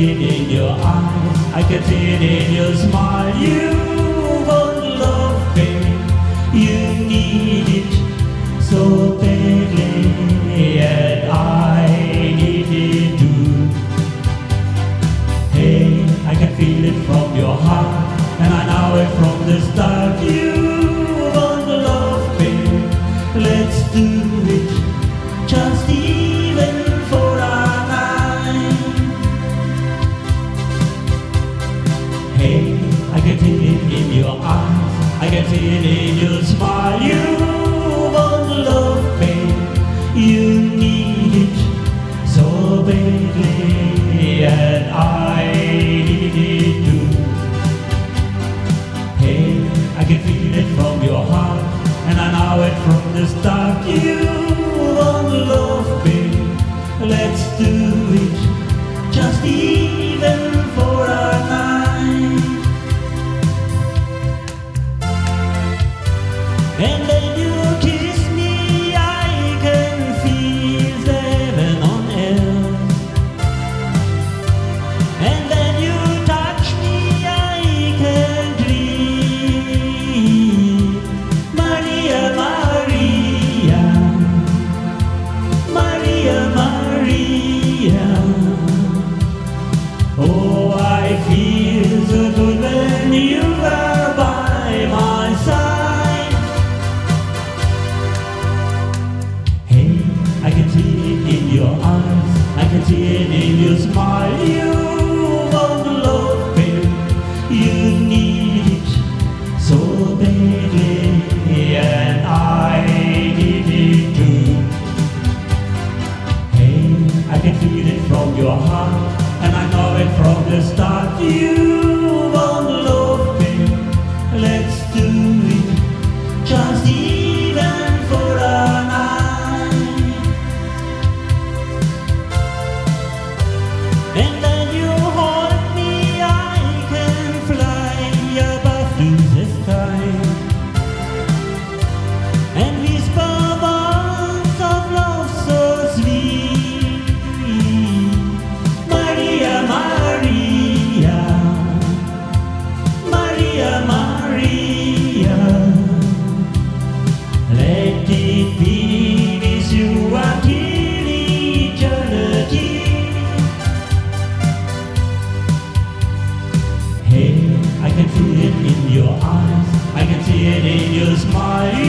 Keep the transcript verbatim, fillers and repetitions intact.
it in your eyes, I can see it in your smile. You want love, babe, you need it so badly, and I need it too. Hey, I can feel it from your heart, and I know it from the start. You want love, babe, let's do it, just even for a night. Hey, I can see it in your eyes, I can see it in your smile. You want love, babe, you need it so badly, and I need it too. Hey, I can feel it from your heart, and I know it from the start. You want love, babe, let's do it, just even for a night. And then you kiss me, I can feel heaven on earth. And then you touch me, I can dream. Maria, Maria, Maria, Maria. Oh, I feel so good when you are by my side. Hey, I can see it in your eyes, I can see it in your smile. You want love, babe, you need it so badly, and I need it too. Hey, I can feel it from your heart, and I know it from the start. You want love, babe, let's do it, just even for a night. And then you hold me, I can fly above to the sky, and whisper words of love so sweet. Maria, Maria, Maria, Maria, let it be with you until eternity. Hey, I can feel it in your eyes, I can see it in your smile.